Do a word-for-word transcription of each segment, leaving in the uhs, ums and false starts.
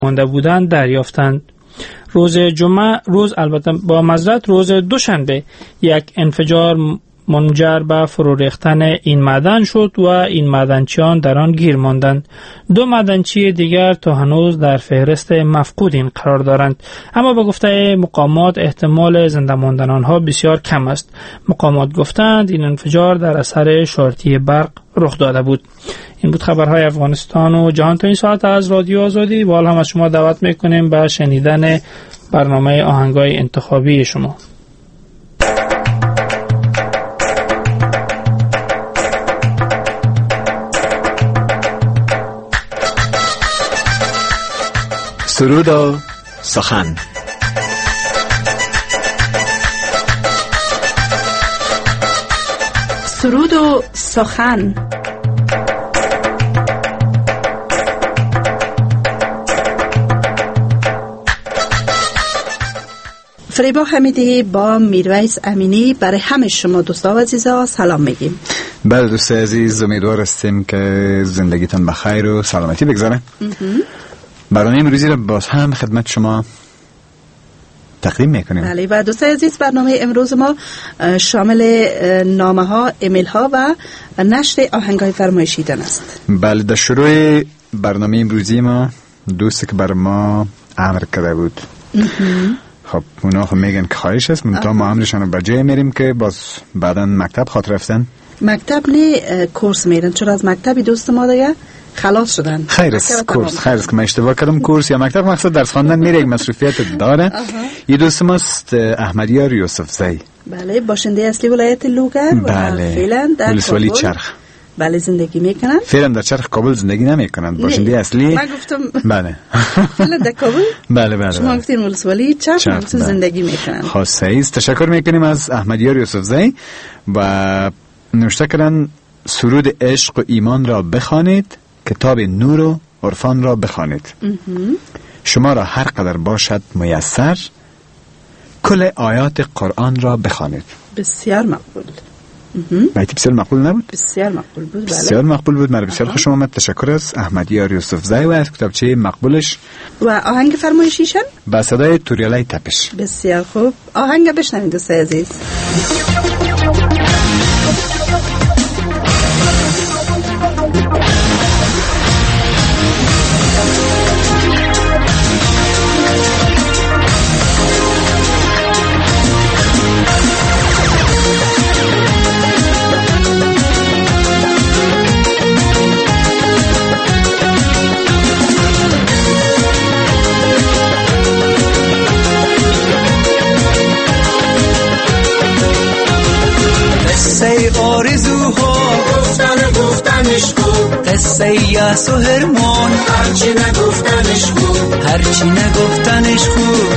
مانده بودند دریافتند. روز جمعه روز البته با معذرت روز دوشنبه یک انفجار منجر به فرو ریختن این معدن شد و این معدنچیان در آن گیر ماندند. دو معدنچی دیگر تا هنوز در فهرست مفقودین قرار دارند، اما به گفته مقامات احتمال زنده ماندن آنها بسیار کم است. مقامات گفتند این انفجار در اثر شارتی برق رخ داده بود. این بود خبرهای افغانستان و جهان تا این ساعت از رادیو آزادی. با حال هم از شما دعوت میکنیم به شنیدن برنامه آهنگای انتخابی شما. سرود و سخن. سرود و سخن. فریبا حمیدی با میرویس امینی برای همه شما دوستا و عزیزا سلام میگیم. بله دوست عزیز، امیدوار هستیم که زندگیتان بخیر و سلامتی بگذره. برنامه امروزی را باز هم خدمت شما تقدیم میکنیم. بله و دوست عزیز، برنامه امروز ما شامل نامه ها، ایمیل ها و نشر آهنگای فرمایشیدن است. بله، در شروع برنامه امروزی ما دوستی که بر ما امر کرده بود، خب اونا خب میگن که خواهش است، منتها ما امرشان رو بجای میریم که باز بعدا مکتب خاطر رفتن. مکتب نه، کورس میرن، چرا از مکتبی دوست ما دیگه خلاص شدن. خیر است کورس، خیر است که من اشتباه کردم. کورس یا مکتب مقصد درس خواندن میره، یک مسئولیت داره. یه دوست ماست احمدیار یوسف زی. بله، باشنده اصلی ولایت لوگر و بله. فعلا در ولسوالی چرخ بله زندگی میکنن. فعلا در چرخ کابل زندگی نمیکنن. باشنده اصلی من گفتم بله فعلا در کابل. بله بله شما گفتین ولسوالی چرخ بله. زندگی میکنن. خاصه است. تشکر میکنیم از احمدیار یوسف زی و نوشته کردن سرود عشق و ایمان را بخوانید، کتاب نور و عرفان را بخوانید. شما را هر قدر باشد میسر، کل آیات قرآن را بخوانید. بسیار مقبول. بیتی بسیار مقبول نبود؟ بسیار مقبول بود. بله. بسیار مقبول بود. مرا بسیار خوش آمد. تشکر از احمدیار یوسف زی و از کتابچه مقبولش. و آهنگ فرمایشیشن با صدای توریالای تپش. بسیار خوب، آهنگ بشنوید دوست عزیز. قصه یاس و هرمان، هرچی نگفتنش خوب، هرچی نگفتنش خوب.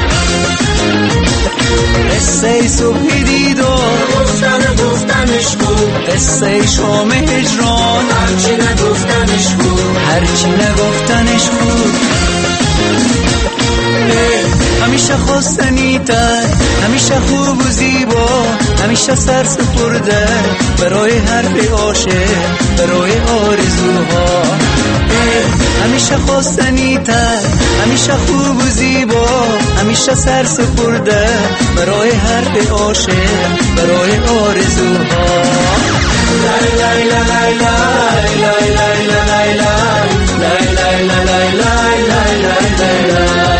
قصه صبح دیدار، گفتن گفتنش خوب. قصه شام هجران، هرچی نگفتنش خوب، هرچی نگفتنش خوب. همیشه خواستنی تر، همیشه خوب و زیبا، همیشه سر سپرده برای حرف عاشق، برای آرزوها. همیشه خواستنی تر، همیشه خوب و زیبا، همیشه سر سپرده برای حرف عاشق، برای آرزوها. لای لای لای لای لای لای لای لای لای لای لای لای لای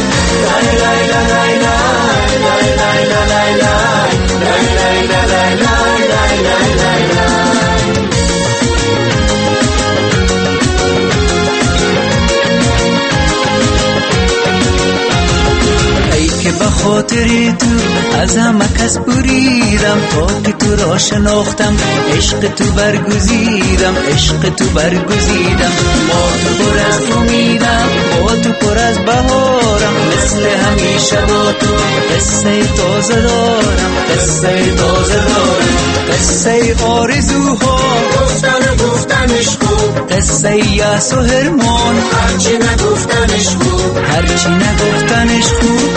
خاطری تو از همه کس بریدم، تا که تو را شناختم عشق تو برگزیدم، عشق تو برگزیدم. با تو پر از امیدم، با تو پر از بهارم، مثل همیشه با تو قصه تازه دارم، قصه تازه دارم. قصه آرزوها، گفتن گفتنش خوب. قصه یاس و هرمان، هرچی نگفتنش خوب، هرچی نگفتنش خوب.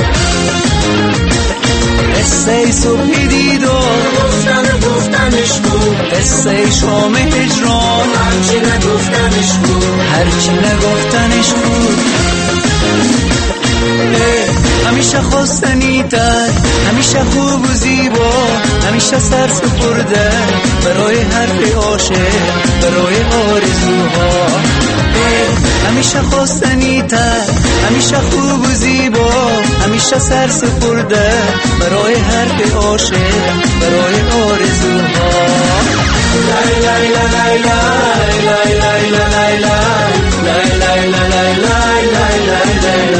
قصه صبح دیدار، گفتن گفتنش خوب. قصه شام هجران، هرچی نگفتنش خوب، هرچی نگفتنش خوب. همیشه خواستنی تر، همیشه خوب و زیبا، همیشه سر سپرده برای حرف عاشق، برای آرزوها. همیشه خواستنی تر، همیشه خوب و زیبا، همیشه سر سپرده برای حرف عاشق، برای آرزوها. لای لای لای لای لای لای لای لای لای لای لای لای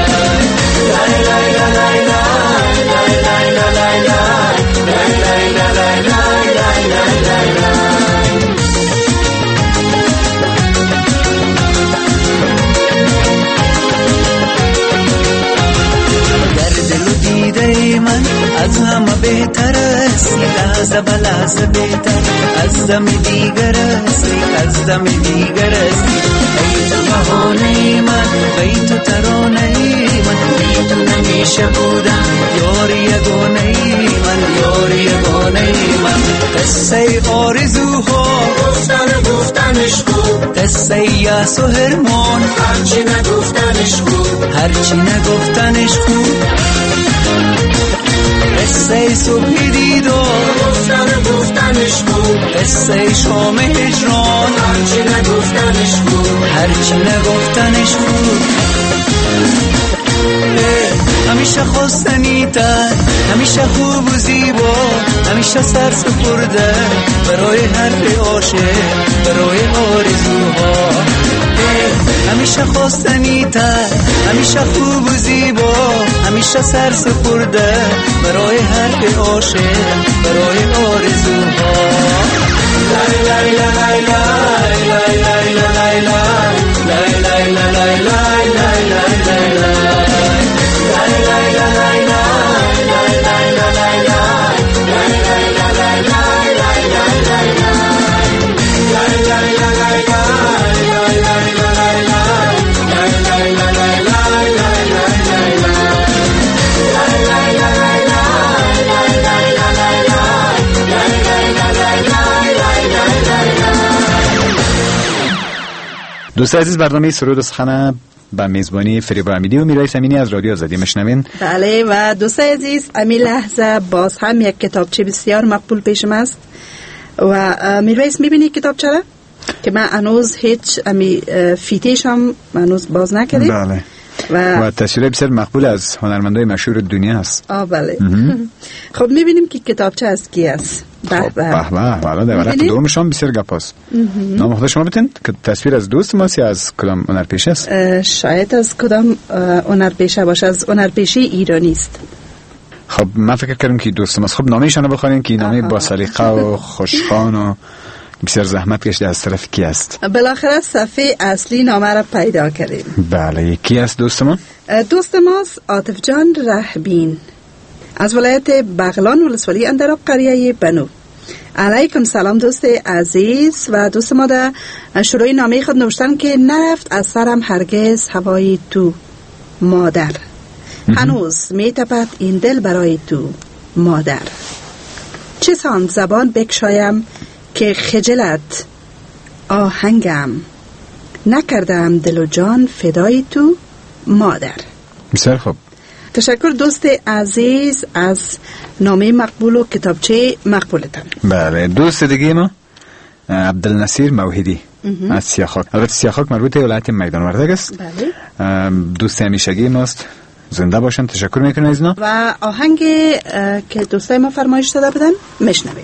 من از همه بهتر است، لحظه به لحظه بهتر از دم دیگر است، از دم دیگر است. ای تو بهانه من، ای تو ترانه من، بی تو نمیشه بودم یار یگانه من، یار یگانه من. قصه آرزوها گفتن گفتنش خوب، قصه یأس و حرمان هرچی نگفتنش خوب، هرچی نگفتنش خوب. قصه صبح دیدار گفتن گفتنش خوب، قصه شام هجران هرچی نگفتنش خوب، هرچی نگفتنش خوب. همیشه خواستنی تر، همیشه خوب و زیبا، همیشه سر سپرده برای حرف عاشق، برای آرزوها. همیشه خواستنی تر، همیشه خوب و زیبا، همیشه سر سپرده برای حرف عاشق، برای آرزوها. لای لای لای لای لای لای لای لای لای لای لای لای لای دوست عزیز، برنامه سرود و سخن با میزبانی فریبا امیدی و میرای امینی از رادیو آزادی مشنوین. بله، و دوست عزیز، امی لحظه باز هم یک کتابچه بسیار مقبول پیشم است و میرایس میبینی کتابچه را که من هنوز هیچ امی فیتیش هم هنوز باز نکردیم. بله. و, و تصویر بسیار مقبول از هنرمندای مشهور دنیا است. آه بله. خب میبینیم که کتابچه از کی است. به به به به. در ورق دومشان بسیار گپاست. نام خود شما بتین که تصویر از دوست ماست یا از کدام هنرپیشه است؟ شاید از کدام هنرپیشه باشه، از هنرپیشه ایرانی است. خب من فکر کردم که دوست ماست. خب نامه ایشانو بخونین که نامه با سلیقه و خوشخوان و بسیار زحمت کشیده از طرف کی است؟ بالاخره صفحه اصلی نامه را پیدا کردیم. بله، کی است دوست ما؟ دوست ماست عاطف جان رهبین از ولایت بغلان ولسوالی اندراب قریه بنو. علیکم سلام دوست عزیز. و دوست ما در شروع نامه خود نوشتن که نرفت از سرم هرگز هوای تو مادر، هنوز می تپد این دل برای تو مادر. چه سان زبان بکشایم که خجلت آهنگم، نکردم دل و جان فدای تو مادر. بسیار خوب. تشکر دوست عزیز از نامه مقبول و کتابچه مقبولتان. بله، دوست دیگه ما عبدالنصیر موحدی از سیاخاک. البته سیاخاک مربوط به ولایت میدان وردک است. بله. دوست همیشگی ماست. زنده باشن. تشکر میکنم از اینا. و آهنگ که دوستای ما فرمایش داده بودن میشنویم.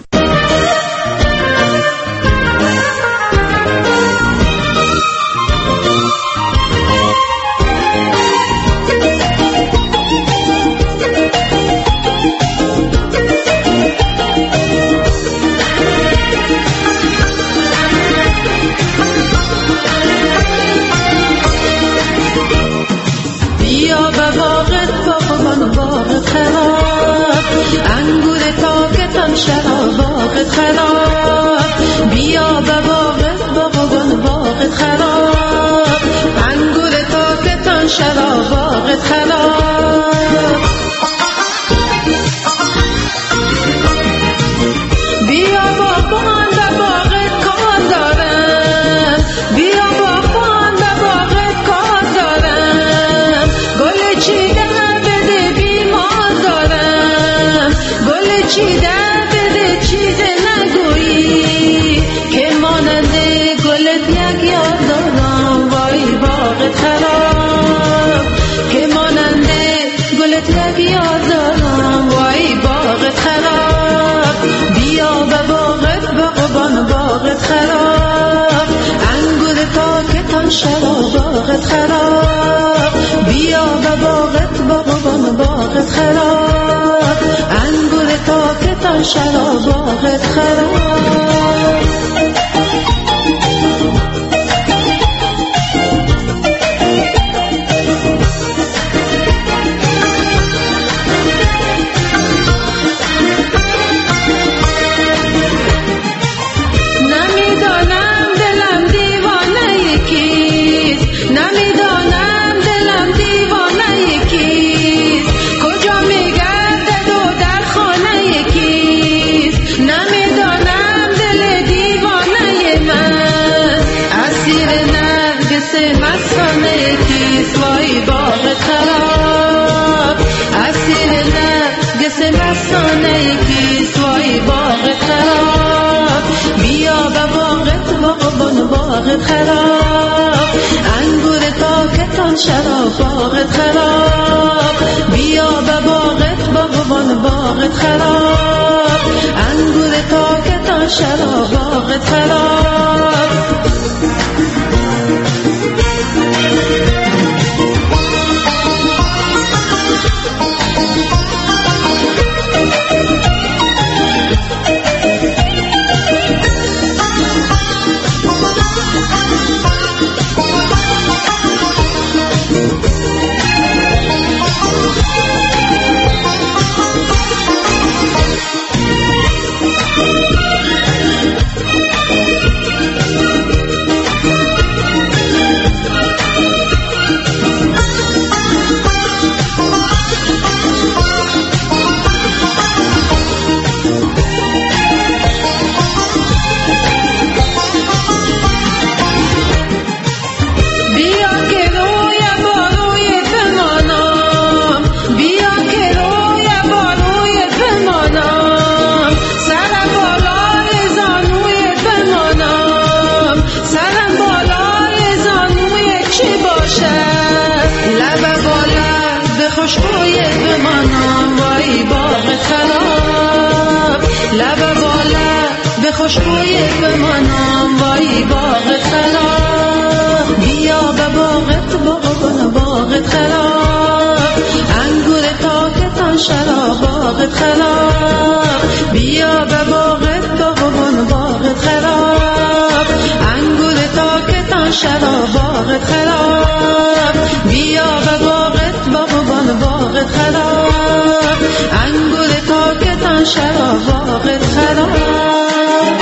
انگور پاکتم شراب باغت خراب، بیا به باغت باغبان باغت خراب، انگور پاکتم شراب باغت خراب. بیا باغبان به باغت کار دارم، بیا باغبان به باغت کار دارم، گل چیدن بده شراب باغت خراب. باغت خراب، انگور تاکتان شراب باغت خراب. بیا به باغت باغبان باغت خراب، انگور تاکتان شراب باغت خراب. خوشبوی بمانم وای باغت خراب، لب بالا به خوشبوی بمانم وای باغت خراب. بیا به باغت باغبان باغت خراب، انگور تاکتان شراب باغت خراب. بیا به باغت باغبان باغت خراب، انگور تاکتان شراب باغت خراب. بیا به باغت باغبان باغت خراب، انگور تاکتان شراب باغت خراب.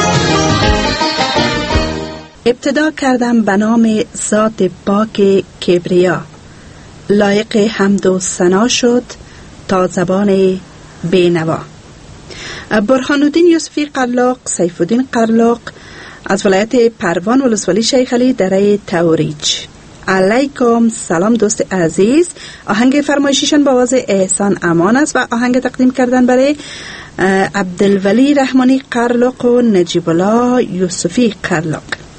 ابتدا کردم به نام ذات پاک کبریا، لایق حمد و ثنا شد تا زبان بینوا. برهان الدین یوسفی قرلاق، سیف الدین قرلاق از ولایت پروان ولسوالی شیخ علی دره توریج. علیکم سلام دوست عزیز. آهنگ فرمایشیشان با آواز احسان امان است و آهنگ تقدیم کردن برای عبدالولی رحمانی قرلاق و نجیب الله یوسفی قرلاق.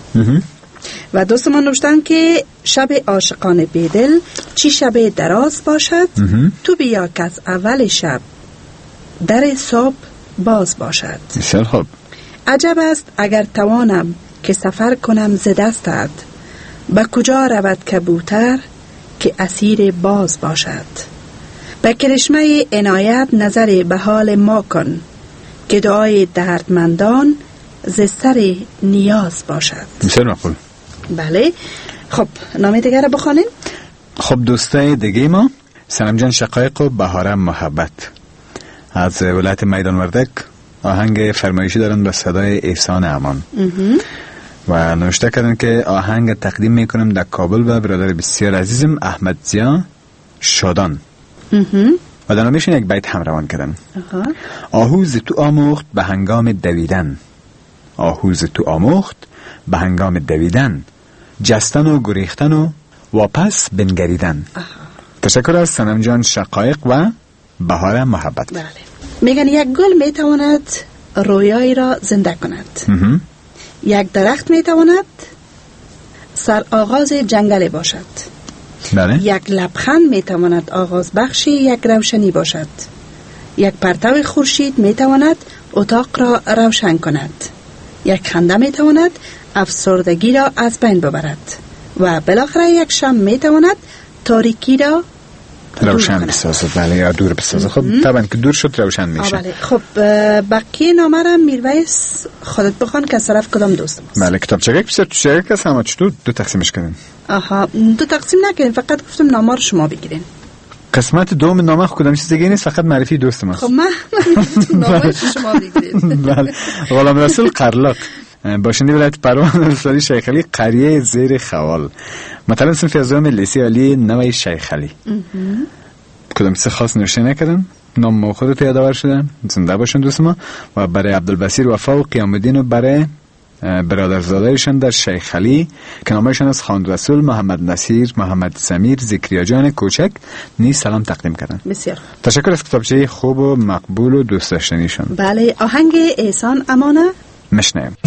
و دوستمان نوشتن که شب عاشقان بیدل چی شب دراز باشد، تو بیا که از اول شب در صبح باز باشد. بسیار خوب. عجب است اگر توانم که سفر کنم ز دستت، به کجا رود کبوتر که اسیر باز باشد. به کرشمه عنایت نظر به حال ما کن، که دعای دردمندان ز سر نیاز باشد. بسیار مقبول. بله. خب نام دیگر رو بخوانیم. خب دوستای دیگه ما سنم جان شقایق و بهاره محبت از ولایت میدان وردک آهنگ فرمایشی دارن به صدای احسان امان و نوشته کردن که آهنگ تقدیم میکنم در کابل به برادر بسیار عزیزم احمد زیا شادان و در نامیشون یک بیت هم روان کردن. آهوز تو آموخت به هنگام دویدن، آهوز تو آموخت به هنگام دویدن، جستن و گریختن و واپس بنگریدن. تشکر از سنم جان شقایق و بهاره محبت. بله. میگن یک گل میتواند رویایی را زنده کند، یک درخت میتواند سر آغاز جنگل باشد، بله. یک لبخند میتواند آغاز بخشی یک روشنی باشد، یک پرتو خورشید میتواند اتاق را روشن کند، یک خنده میتواند افسردگی را از بین ببرد و بالاخره یک شمع میتواند تاریکی را روشن بسازه. بله، یا دور بسازه. خب طبعا که دور شد روشن میشه. بله. خب بقیه نامه را میرویس خودت بخوان که از طرف کدام دوست ماست. بله، کتاب چگه بسیار تو چگه کس همه چطور دو تقسیمش کردین؟ آها، دو تقسیم نکنین، فقط گفتم نامه رو شما بگیرین. قسمت دوم نامه خودم چیز دیگه نیست، فقط معرفی دوست ماست. خب من نامه شما بگیرین. بله. غلام رسول قرلاق، باشنده ولایت پروان ولسوالی شیخ علی، قریه زیر خوال، مثلا صنف از دوم لیسه علی نوی شیخ علی. کدام چیز خاص نوشته نکردن، نام ما خودت یادآور شدن، زنده باشن دوست ما. و برای عبدالبصیر وفا و قیام الدین و برای برادرزادهشان در شیخ علی که نامشان از خواند رسول، محمد نصیر، محمد سمیر، ذکریا جان کوچک نیز سلام تقدیم کردن. بسیار تشکر از کتابچه خوب و مقبول و دوست داشتنیشان. بله، آهنگ احسان امانه مشنیم.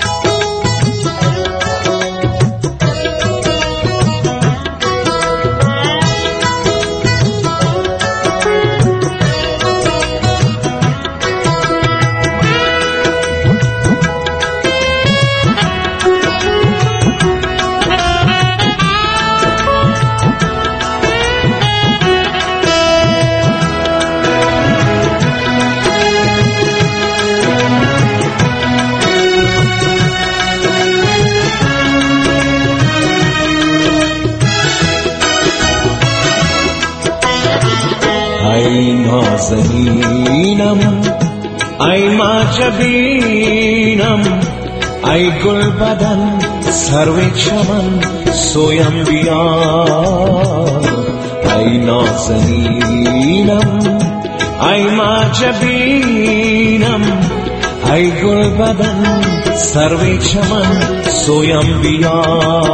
ای نازنینم، ای معجبینم، ای گل بدن سرو چمن سویم بیا. ای نازنینم، ای معجبینم، ای گل بدن سرو چمن سویم بیا.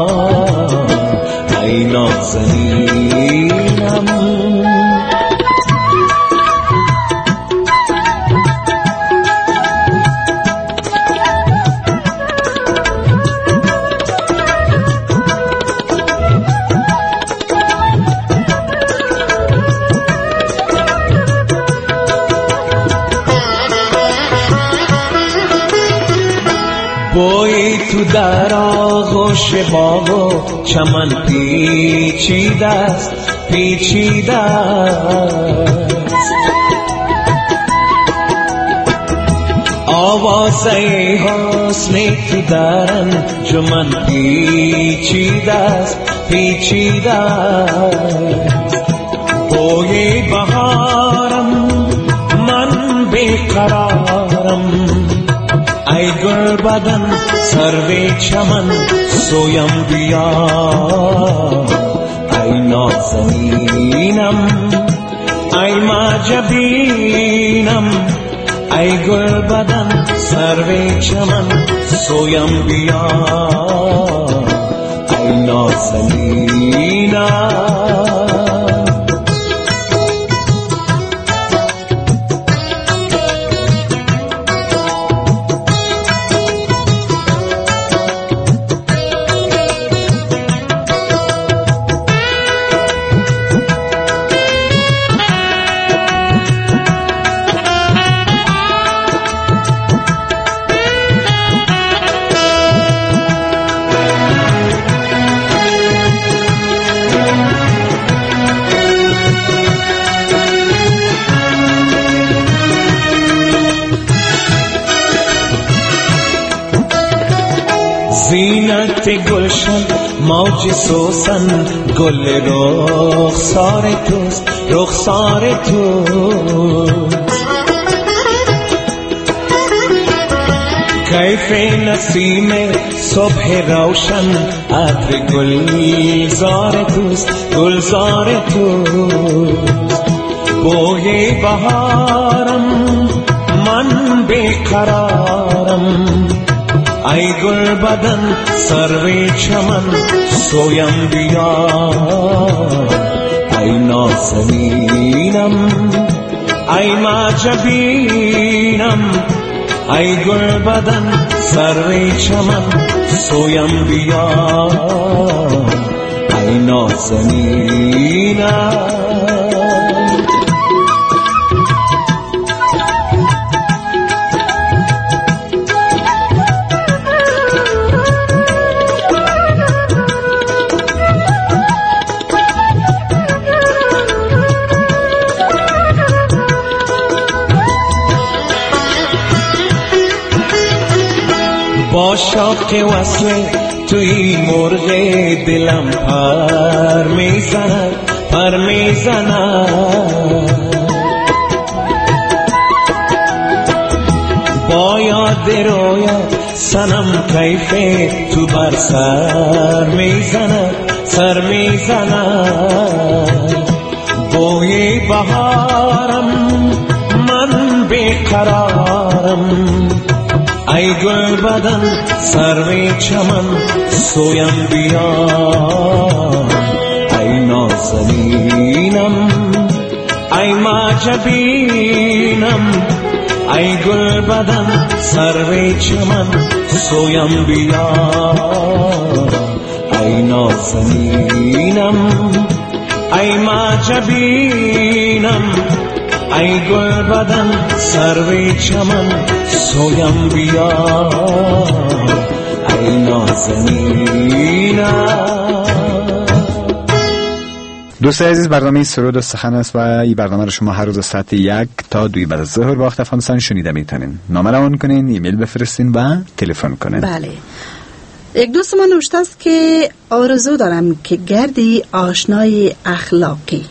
ای نازنینم. بوی تو در آغوش باغ و چمن پیچیده است، پیچیده است. آوازه حسن تو در انجمن پیچیده است، پیچیده است. بوی بهارم من بیقرارم، ای گل بدن سرو چمن سویم بیا. ای نازنینم، ای معجبینم، ای گل بدن سرو چمن سویم بیا. ای نازنینم. زینت گلشن موج سوسن، گل رخسار توست، رخسار توست. کیف نسیم صبح روشن، عطر گلزار توست، گلزار توست. بوی بهارم من بیقرارم، ای گل بدن سرو چمن سویم بیا. ای نازنینم، ای معجبینم، ای گل بدن سرو چمن سویم بیا. ای نازنینم. شوق وصل توی مرغ دلم پر میزند پر میزند با یاد رویت سنم کیف تو بر سر میزند سر میزند بوی بهارم من بیقرارم ای گل بدن سروی چمن سویم بیا ای نازنینم ای معجبینم ای گل بدن سروی چمن سویم بیا ای نازنینم ای معجبینم ای گل بدن سروی چمن سویم بیا ای نازنینم. دوست عزیز، برنامه سرود و سخن است و این برنامه رو شما هر روز ساعت یک تا دوی بعد از ظهر با وقت افغانستان شنیده میتونین. نامه روان کنین، ایمیل بفرستین و تلفن کنین. بله. یک دوست ما نوشته است که آرزو دارم که گردی آشنای اخلاقی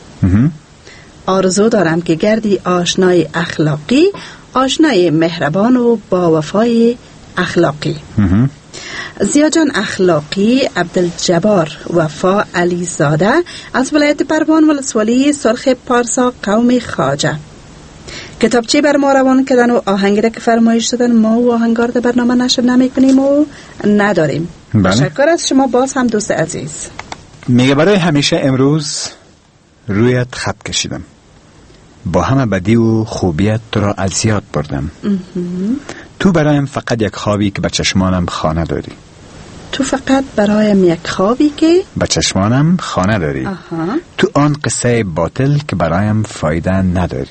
آرزو دارم که گردی آشنای اخلاقی آشنای مهربان و با وفای اخلاقی. زیاجان اخلاقی، عبدالجبار وفا علیزاده از ولایت پروان ولسوالی سرخ پارسا قوم خواجه. کتابچه بر ما روان کردن و آهنگی را که فرمایش دادن ما و آهنگار در برنامه نشر نمی کنیم و نداریم. تشکر از شما باز هم دوست عزیز. میگه برای همیشه امروز رویت خط کشیدم، با همه بدی و خوبیت تو را از یاد بردم. تو برایم فقط یک خوابی که به چشمانم خانه داری. تو فقط برایم یک خوابی که به چشمانم خانه داری. آها. تو آن قصه باطل که برایم فایده نداری.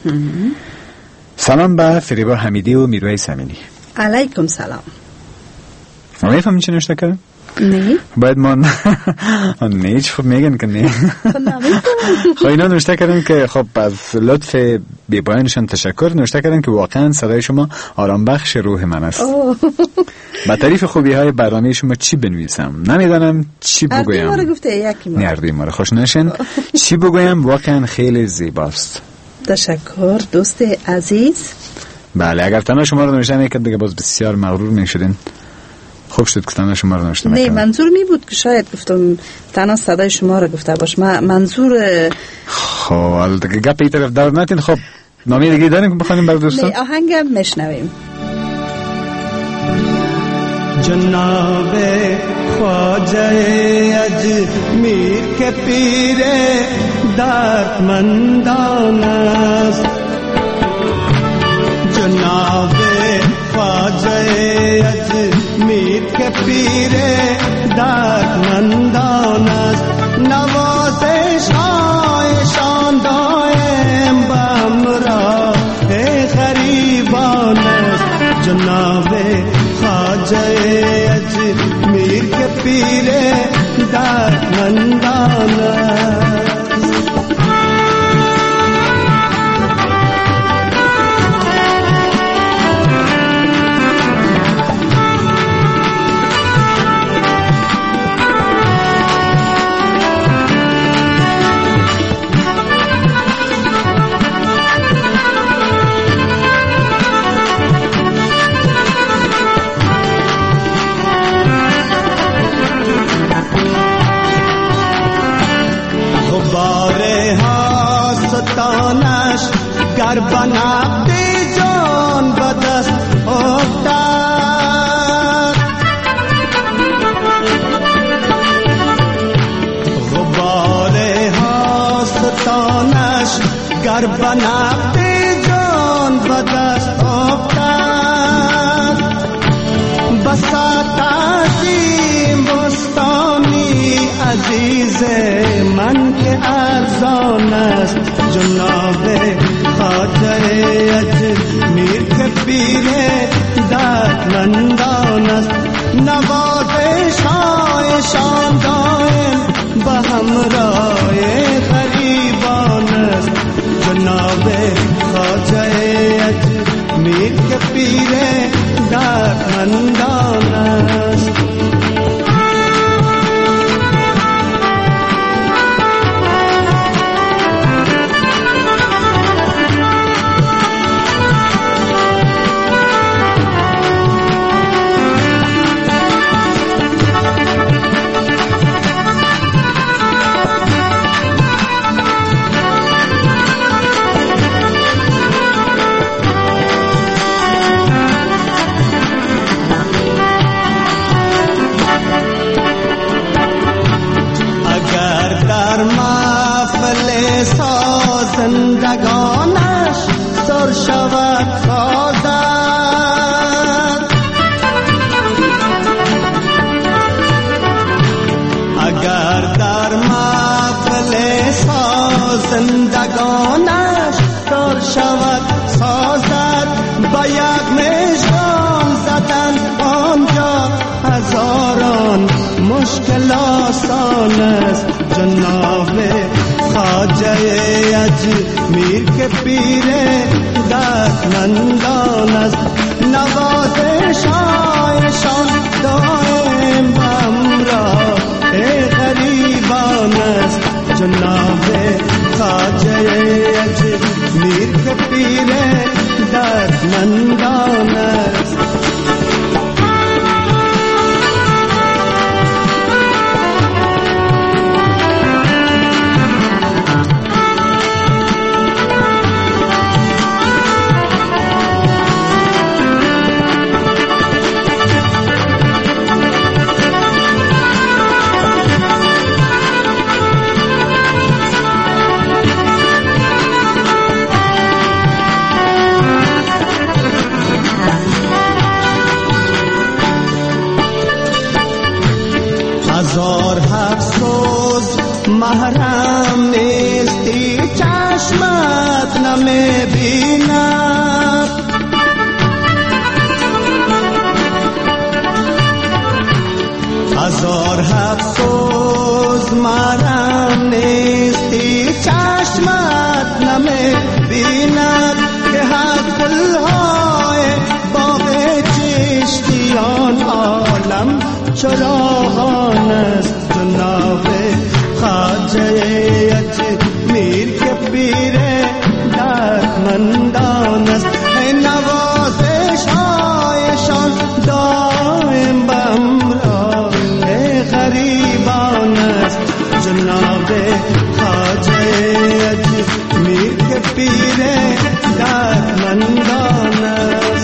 سلام به فریبا حمیدی و میرویس امینی. علیکم سلام. میفهمی چی نوشته کردم؟ نه باید ما نه چه خب میگن که نه خب اینا نوشته کردن که خب از لطف بی‌پایانشان تشکر. نوشته کردن که واقعا صدای شما آرام بخش روح من است. با تعریف خوبی های برنامه شما چی بنویسم نمیدانم چی بگویم. اردی ما گفته یکی ما اردی ما خوش نشین. چی بگویم واقعا خیلی زیباست. تشکر دوست عزیز. بله اگر تنها شما رو نوشته میکرد دیگه باز بسیار مغرور میشدین. خوب شد که تنها شما رو نوشته نه میکنم. منظور می بود که شاید گفتم تنها صدای شما رو گفته باش. من منظور خب دیگه گپ این طرف دار نتین. خب نامی دیگه داریم که بخوانیم برای دوستان؟ نه آهنگم میشنویم. جناب خواجه اجمیر که پیر دردمندان است. جناب خواجه اجمیر که پیر دردمندان است. نوازش هایشان دائم به همراه غریبان است. جناب خواجه اجمیر که پیر دردمندان است. گر بنابدی جان بدست افتاد. غبار هاستانش گر بنابدی جان بدست افتاد. بساط عظیم بستانی عزیز من که ارزان است. جناب خواجه اجمیر که پیر دردمندان است. نوازش هایشان دائم به همراه غریبان است. جناب خواجه اجمیر که پیر دردمندان سازندگانش سر شود سازد. اگر در محفل سازندگانش سر شود سازد، با یک مژگان زدن آنجا هزاران مشکل آسان است. جناب خواجه اجمیر که پیر دردمندان است، نوازش هایشان دائم همراه غریبان است. جناب خواجه اجمیر که پیر دردمندان است. محرم نیستی چشمت نمی‌بیند، هزار افسوس محرم نیستی چشمت نمی‌بیند، که هر گل‌های باغ چشتیان عالم چراغان است. جناب خواجه اجمیر که پیر دردمندان است، نوازش هایشان دائم به همراه غریبان است. جناب خواجه اجمیر که پیر دردمندان است.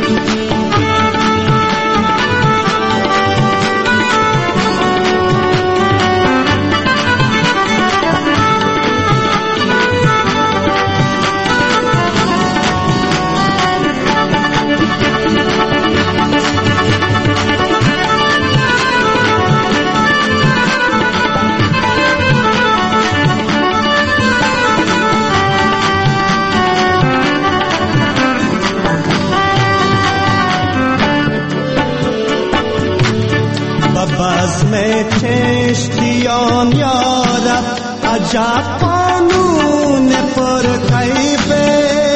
بزم کشتیان یارب عجب قانون پر کیفه،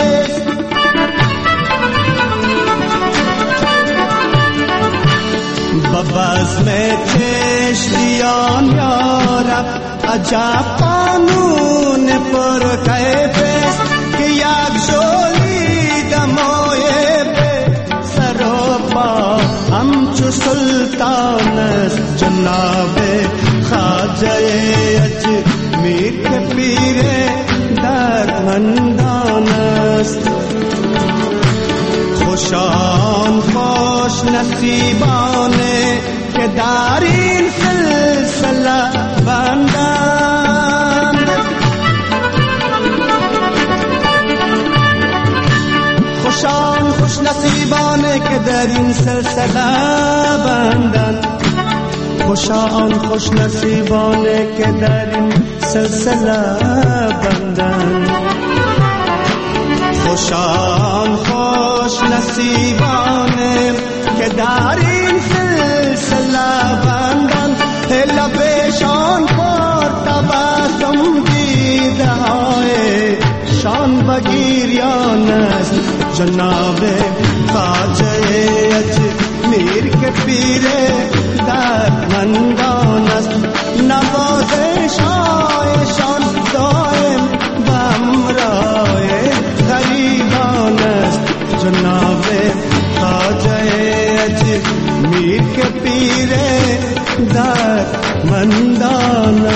بزم کشتیان یارب عجب قانون پر کیفه، که یک جولی دمای به سر و پا همچو سلطان است. جناب خواجه اجمیر که پیر دردمندان است. خوشان خوش نصیبانه که در این سلسله بندند، خوشان خوش نصیبانه که در این سلسله بندند، خوشان خوش نصیبانه که در این سلسله بندند، خوشان خوش نصیبانه که در این سلسله بندند. لبشان پر تبسم دیده های شان بگیریان است. جناب خواجه اجمیر که پیر دردمندان است، نوازش هایشان دائم به همراه غریبان است. جناب خواجه اجمیر که پیر دردمندان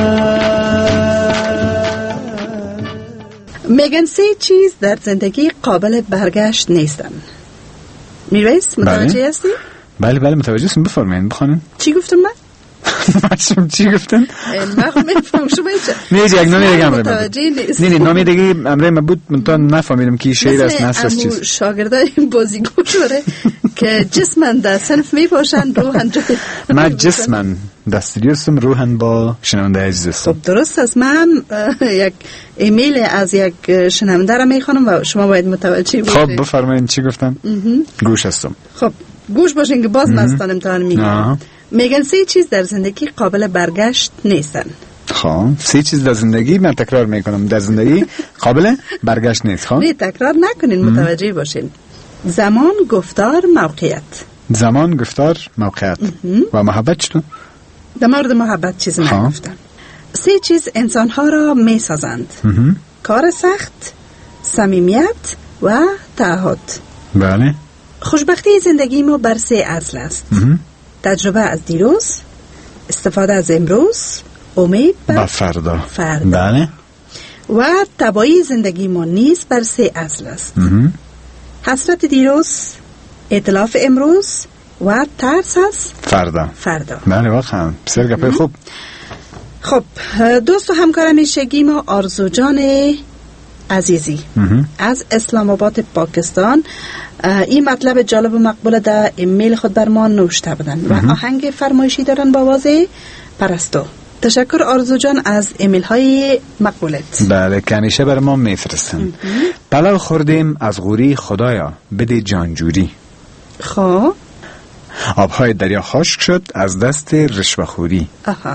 است. میگن سه چیز در زندگی قابل برگشت نیستن. میرویس متوجه هستی؟ بله بله متوجه هستم. بفرمایید بخونین. چی گفتم من؟ شما چی گفتن؟ من میفهم شما نه یک نامی دیگه امره متوجه نیست. نه نه نامی دیگه امره من بود من تا نفهمیدم که شعر است نثر است چیز. شاگردای بازیگو شوره که جسمن در صنف می باشن روحن جای من جسمن دستیرستم روحن با شنونده عزیز هستم. خب درست است. من یک ایمیل از یک شنونده را میخوانم و شما باید متوجه باشید. خب بفرمایید چی گفتن؟ گوش هستم. خب گوش باشین که باز نستان امتحان میگم. میگن سه چیز در زندگی قابل برگشت نیستن. خب سه چیز در زندگی من تکرار میکنم در زندگی قابل برگشت نیست. خب نه تکرار نکنین متوجه باشین. زمان، گفتار، موقعیت. زمان، گفتار، موقعیت. و محبت چطور؟ در مورد محبت چیزی نگفتم. سه چیز انسانها را میسازند. کار سخت، صمیمیت و تعهد. بله. خوشبختی زندگی ما بر سه اصل است. تجربه از دیروز، استفاده از امروز، امید به فردا. فردا. بله. و تبایی زندگی ما نیز بر سه اصل است. حسرت دیروز، ائتلاف امروز و ترس از فردا. فردا. بله واقعا بسیار گپه خوب. خب دوست و همکار همیشگی ما آرزو جان عزیزی از اسلام آباد پاکستان این مطلب جالب و مقبول در ایمیل خود بر ما نوشته بودن و آهنگ فرمایشی دارن با آواز پرستو. تشکر آرزو جان از ایمیل های مقبولت. بله که همیشه بر ما میفرستن. پلو خوردیم از غوری خدایا بده جانجوری. خب آبهای دریا خشک شد از دست رشوه‌خوری. آها.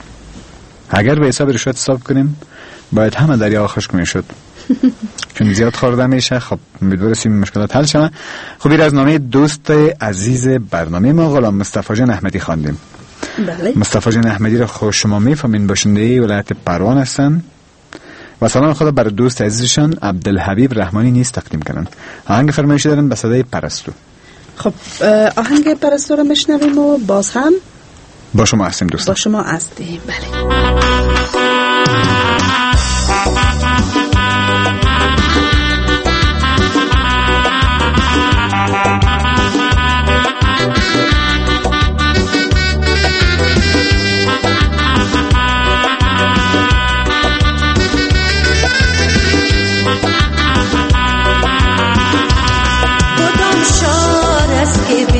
اگر به حساب رشوت حساب کنیم باید همه دریا خشک میشد. چون زیاد خورده میشه. خب امیدواریم مشکلات حل شود. خب این از نامه دوست عزیز برنامه ما غلام مصطفی جان احمدی خواندیم. بله. مصطفی جان احمدی را خوش شما میفهمین باشنده ولایت پروان هستن و سلام خدا بر دوست عزیزشان عبدالحبیب رحمانی نیز تقدیم کنن. آهنگ فرمایشی دارن به صدای پرستو. خب آهنگ پرستو رو میشنویم و باز هم با شما هستیم دوستان. با شما هستیم. بله.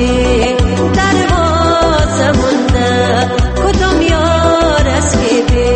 در واسمون کدام یار است که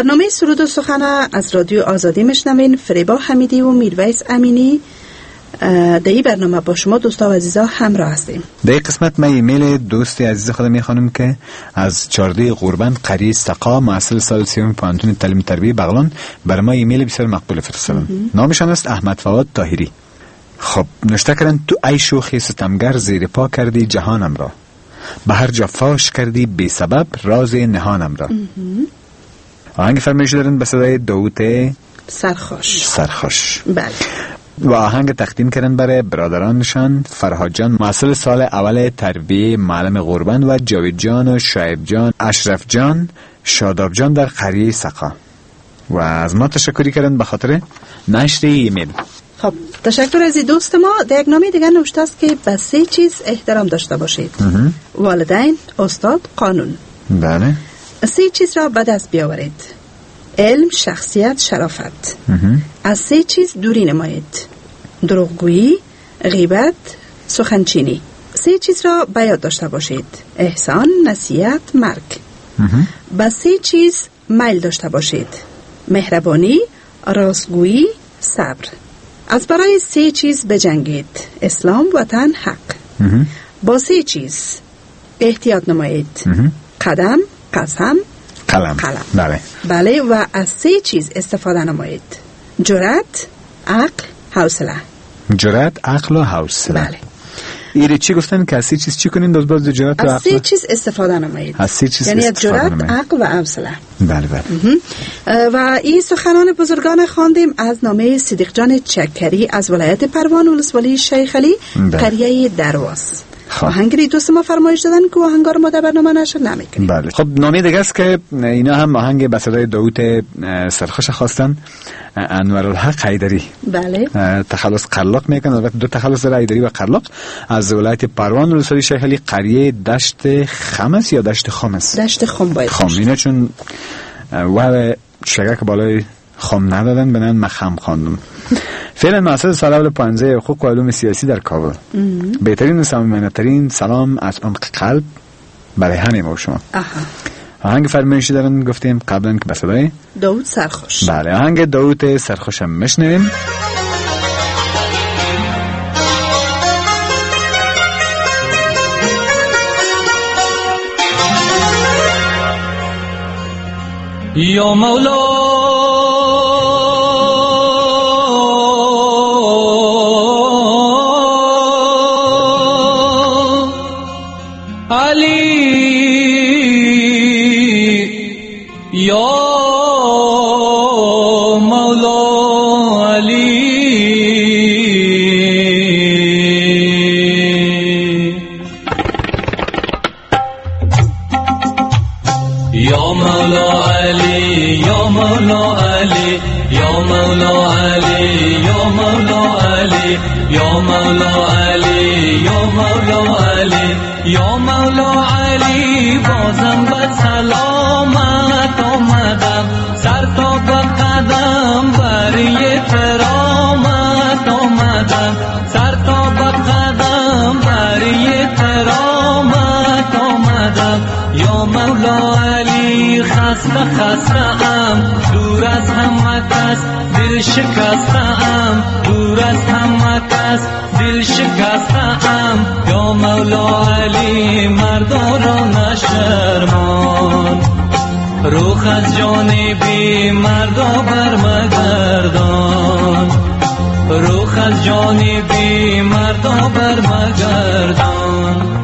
برنامه سرود و سخن از رادیو آزادی میشنوین. فریبا حمیدی و میرویس امینی در این برنامه با شما دوستا و عزیزا همراه هستیم. در این قسمت من ایمیل دوست عزیز خودم میخوانم که از چارده قربان قریه سقا محصل سال سیوم پانتون تعلیم تربیه بغلان برای ما ایمیل بسیار مقبول فرستادن. نامشان است احمد فواد طاهری. خب نوشته کردن تو ای شوخی ستمگر زیر پا کردی جهانم را، به هر جا فاش کردی بی سبب راز نهانم را. آهنگ فرمایش دارن به صدای داوود سرخوش سرخوش بله. و آهنگ تقدیم کردن برای برادرانشان فرهاد جان محصل سال اول تربیه معلم قربان و جاوید جان و شعیب جان، اشرف جان، شاداب جان در قریه سقا. و از ما تشکری کردن به خاطر نشر ایمیل. خب تشکر از دوست ما. در یک نامه دیگر نوشته است که به سه چیز احترام داشته باشید: والدین، استاد، قانون. بله. سه چیز را به دست بیاورید: علم، شخصیت، شرافت. از سه چیز دوری نمایید: دروغگویی، غیبت، سخنچینی. سه چیز را به یاد داشته باشید: احسان، نصیحت، مرگ. به سه چیز میل داشته باشید: مهربانی، راستگویی، صبر. از برای سه چیز بجنگید: اسلام، وطن، حق. با سه چیز احتیاط نمایید: قدم، قسم، قلم. قلم. بله. بله. و از سه چیز استفاده نمایید: جرأت، عقل، حوصله. جرأت، عقل و حوصله. بله. ایره چی گفتن که از سه چیز چی کنین؟ باز باز جرأت و عقل. از سه چیز استفاده نمایید. از سه چیز یعنی استفاده جرأت، نمایید. عقل و حوصله. بله بله. و این سخنان بزرگان خواندیم از نامه صدیق جان چکری از ولایت پروان ولسوالی شیخ علی قریه درواس. آهنگی دوست ما فرمایش دادن که آهنگار ما در برنامه نشر نمیکنیم. بله. خب نامه دیگه است که اینا هم آهنگ به صدای داوود سرخوش خواستن. انورالحق حیدری. بله. تخلص قرلاق میکنن. البته دو تخلص داره، حیدری و قرلاق. از ولایت پروان ولسوالی شیخ علی قریه دشت خمس یا دشت خمس؟ دشت خم باید. خم. اینا چون و شگه که بالای خم ندادن بنان مخم خواندم. فعلا مؤسسه سال اول پانزده حقوق و علوم سیاسی در کابل. بهترین و صمیمانه‌ترین سلام از عمق قلب برای همه ما شما. آها. آهنگ فرمایشی دارن گفتیم قبلا که به صدای داوود سرخوش. بله. آهنگ داوود سرخوش هم میشنویم. یا مولا خستم دور از همه کس دل شکستم دور از همه کس دل شکستم یا مولا علی مردا را نشرمان روخ از جانبی مردا برمگردان روخ از جانبی مردا برمگردان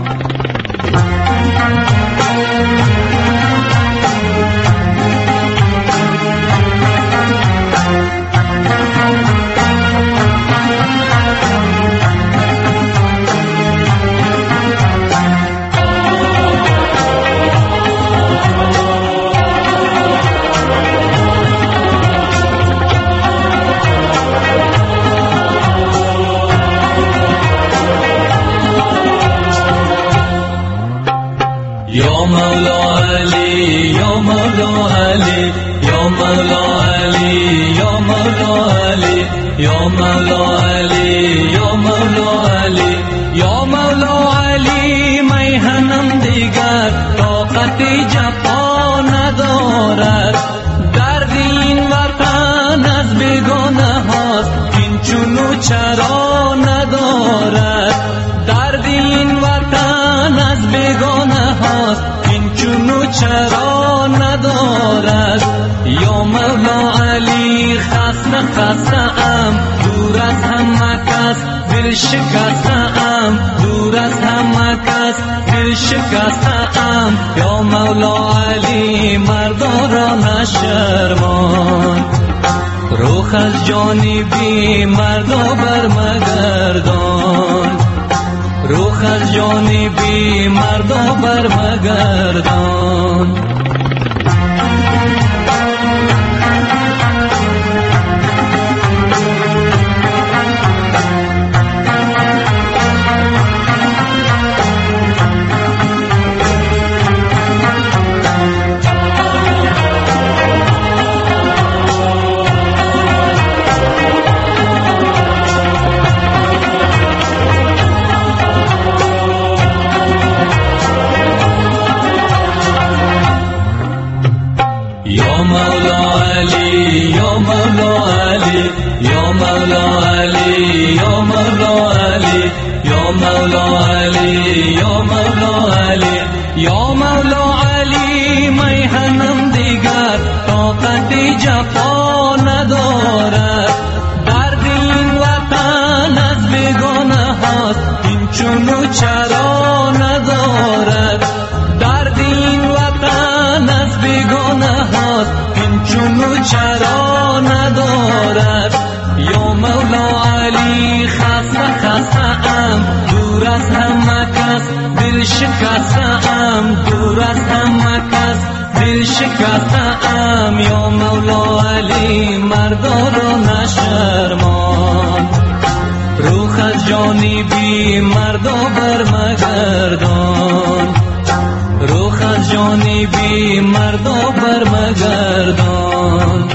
یا مولا علی یا مولا علی یا مولا علی یا مولا علی یا مولا علی یا مولا علی یا مولا علی میهنم دیگر طاقت جفا ندارد در چرا ندارد، درد این وطن از بیگانه هاست این چونو چرا ندارد. یا مولا علی خسته خسته ام، دور از همه کس دل شکسته ام، دور از همه کس دل شکسته ام. یا مولا علی مردا را نشرمان، روح از جانبی مردا برمگردان، روح از جانبی مردا برمگردان. یا مولا علی میهنم دیگر طاقت جفا ندارد، درد این وطن از بیگانه هاست این چونو چرا ندارد، درد این وطن از بیگانه هاست این چونو چرا ندارد. یا مولا علی خسته خسته ام، دور از همه کس دل شکسته ام، دور از همه کس دل شکسته ام. یا مولا علی مردا را نشرمان، روح از جانبی مردا برمگردان، روح از جانبی مردا برمگردان.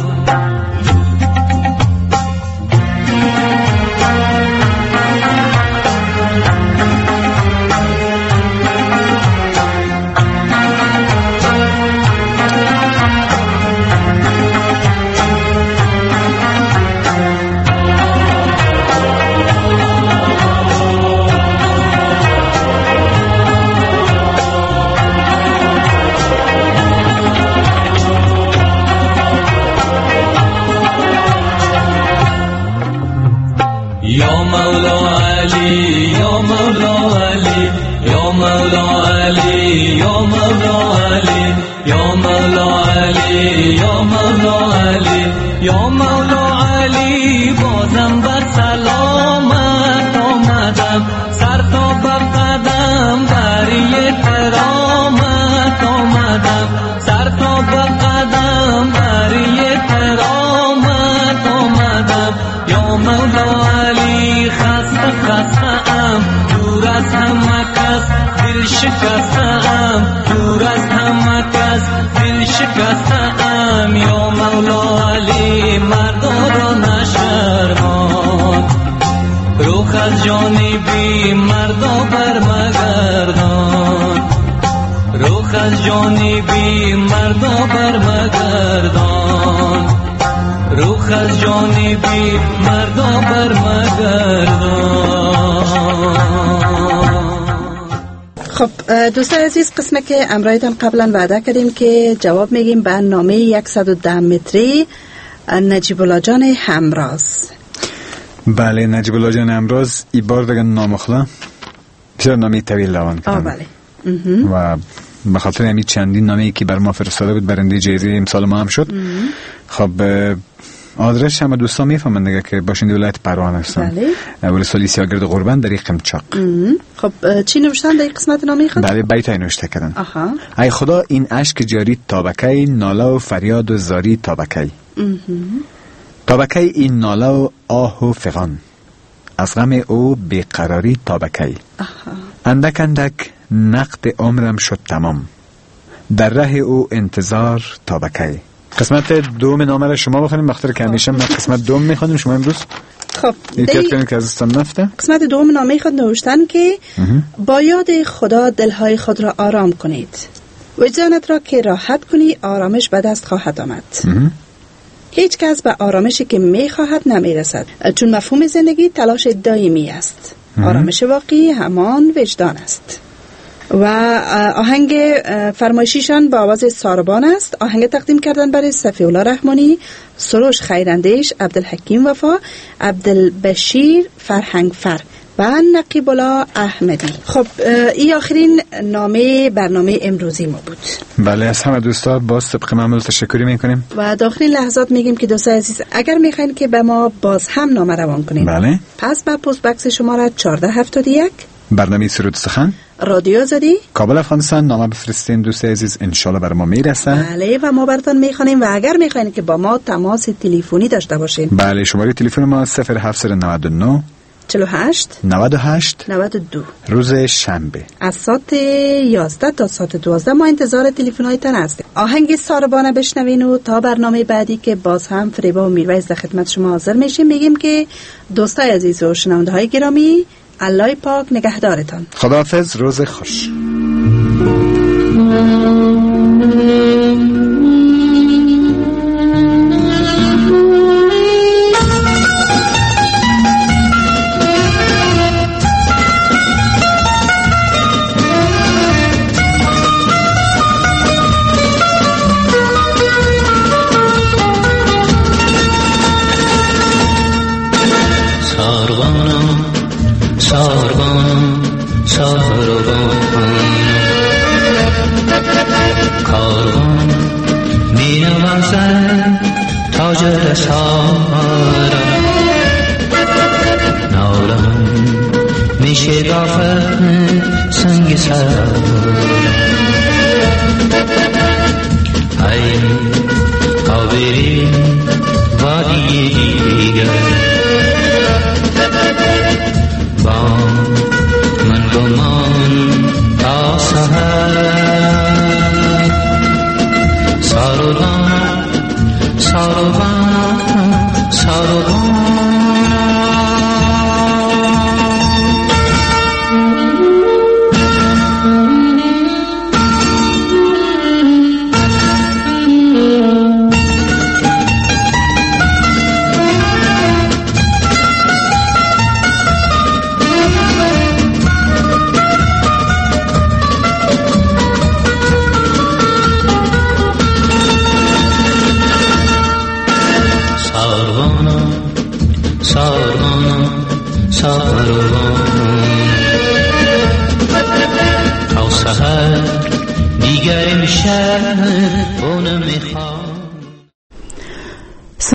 یا مولا علی یا مولا علی یا مولا علی یا مولا علی یا مولا علی یا مولا علی یا مولا علی بازم به سلامت آمدم، سر تا به قدم بری کرامت آمدم، سر تا به قدم بری کرامت آمدم. یا مولا علی خسته خسته ام، دور از همه کس دل شکسته ام، دور از همه کس دل شکسته ام. یا مولا علی مردا را نشرمان، روح از جانبی مردا برمگردان، روح از جانبی مردا برمگردان، روح از جانبی مردا برمگردان. خب دوستان عزیز، قسمه که امرایتان قبلا وعده کردیم که جواب میگیم به نامه صد و ده متری نجیب الله جان همراز. بله، نجیب الله جان همراز ای بار دیگه نامخلا بسیار نامه طویل روان کردن. آه بله. و به خاطر همین چندین نامه‌ای که بر ما فرستاده بود برنده جایزه امسال ما هم شد. خب آدرس هم دوستان میفهمن دیگه که باشنده ولایت پروان هستن. بله. ولسوالی سیاگرد قربان در قمچاق. خب چی نوشتن در قسمت نامه خود؟ بله، بیتای نوشته کردن. آها. ای خدا این اشک جاری تابکی، ناله و فریاد و زاری تابکی. تابکی این ناله و آه و فغان، از غم او بیقراری تابکی. اندک اندک نقد عمرم شد تمام، در ره او انتظار تابکی. قسمت دوم نامه را شما بخونیم، بخاطر که همیشه من قسمت دوم میخونیم، شما امروز خب احتیاط کنید که ازتان نفته. قسمت دوم نامه خود نوشتن که با یاد خدا دلهای خود را آرام کنید، وجدانت را که راحت کنی آرامش به دست خواهد آمد. هیچ کس به آرامشی که میخواهد نمیرسد، چون مفهوم زندگی تلاش دائمی است. آرامش واقعی همان وجدان است. و آهنگ فرمایشیشان با آواز ساربان است. آهنگ تقدیم کردن برای صفی الله رحمانی، سروش خیراندیش، عبدالحکیم وفا، عبدالبشیر فرهنگفر و نقیب الله احمدی. خب این آخرین نامه برنامه امروزی ما بود. بله، از همه دوستان باز طبق معمول تشکری میکنیم و در آخرین لحظات میگیم که دوستان عزیز اگر میخواین که به ما باز هم نامه روان کنین، بله، پس به پست بکس شماره چهارده هفتاد و یک برنامه سرود سخن رادیو آزادی کابل افغانستان نامه بفرستین دوست عزیز، انشالله بر ما میرسه. بله، و ما براتون میخوانیم. و اگر میخواین که با ما تماس تلفنی داشته باشین، بله، شماره تلفن ما صفر هفت نه نه چهل و هشت نود و هشت نود و دو روز شنبه از ساعت یازده تا ساعت دوازده ما انتظار تلفن‌هایتان هستیم. آهنگ ساربانه بشنوین و تا برنامه بعدی که باز هم فریبا و میرویس در خدمت شما حاضر میشیم میگیم که دوستای عزیز و شنونده های گرامی، الله پاک نگهدارتان. خداحافظ، روز خوش. دیگر امشب اونو میخوام.